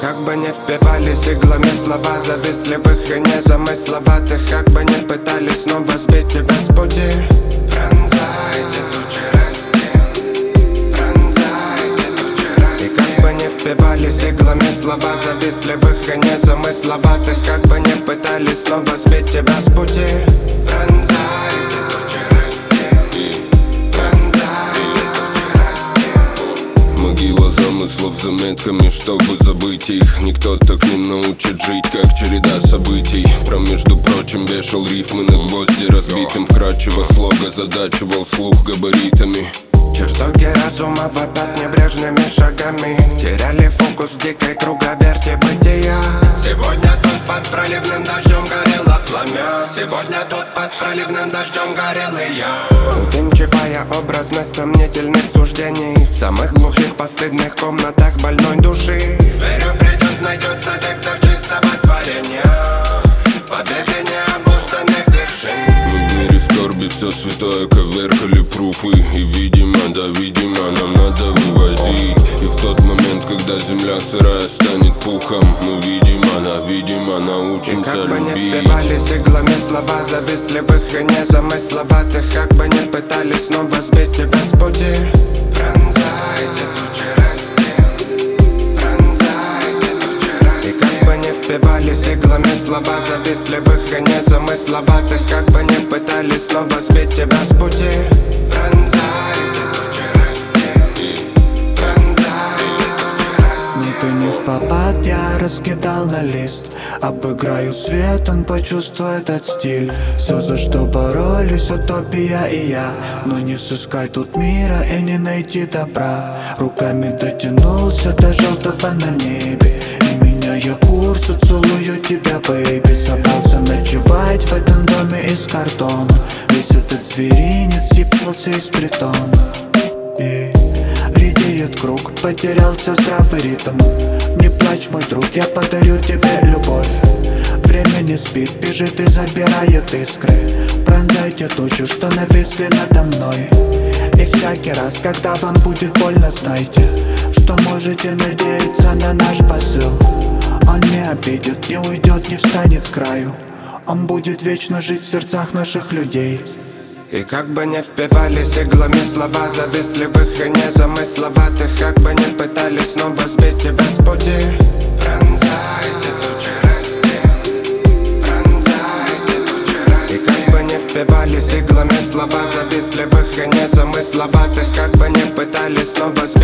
как бы не впивались иглами слова завистливых и незамысловатых, как бы не пытались снова сбить тебя с пути. Пронзайте тучи расти, пронзайте тучи расти. И как бы не впивались иглами слова завистливых и незамысловатых, как бы не пытались снова сбить тебя с пути. Пронзайте тучи расти, пронзайте тучи расти. Могила замыслов заметками, чтобы забыть их. Никто так не научит жить, как череда событий. Про, между прочим, вешал рифмы на гвозди разбитым. Вкрадчиво слога задачивал слух габаритами. Чертоги разума вопят небрежными шагами, теряли фокус в дикой круговерти бытия. Сегодня тут под проливным дождем горело пламя, сегодня тут под проливным дождем горел и я. Увенчивая образность сомнительных суждений в самых глухих постыдных комнатах больной души. Верю, придет, найдется вектор чистого творения, победы необузданных вершин. Мы в мире скорби все святое коверкали пруфы. И видимо, да видимо, нам надо вывозить. И в тот момент, когда земля сырая станет пухом, мы видимо, научимся любить. И как бы не впивались иглами слова завистливых и незамысловатых, как бы не пытались снова сбить тебя с пути. Пронзайте тучи расти, пронзайте тучи расти. И как бы не впивались иглами слова завистливых и незамысловатых, как бы не пытались снова сбить тебя с пути. Пронзайте тучи расти, пронзайте тучи расти. Ник и не впопад я раскидал на лист. Обыграю свет, он почувствует этот стиль. Все, за что боролись, утопия и я. Но не сыскать тут мира и не найти добра. Руками дотянулся до желтого на небе, и меняя курс, целую тебя, бэйби. Собрался ночевать в этом доме из картона. Весь этот зверинец съебался из притона. И редеет круг, потерялся здравый ритм. Не плачь, мой друг, я подарю тебе любовь. Время не спит, бежит и забирает искры. Пронзайте тучу, что нависли надо мной. И всякий раз, когда вам будет больно, знайте, что можете надеяться на наш посыл. Он не обидит, не уйдет, не встанет с краю. Он будет вечно жить в сердцах наших людей. И как бы не впивались иглами слова завистливых и незамысловатых, как бы не пытались снова сбить тебя с пути. Пронзайте тучи расти, пронзайте тучи расти. И как бы не впивались иглами слова завистливых и незамысловатых, как бы не пытались снова сбить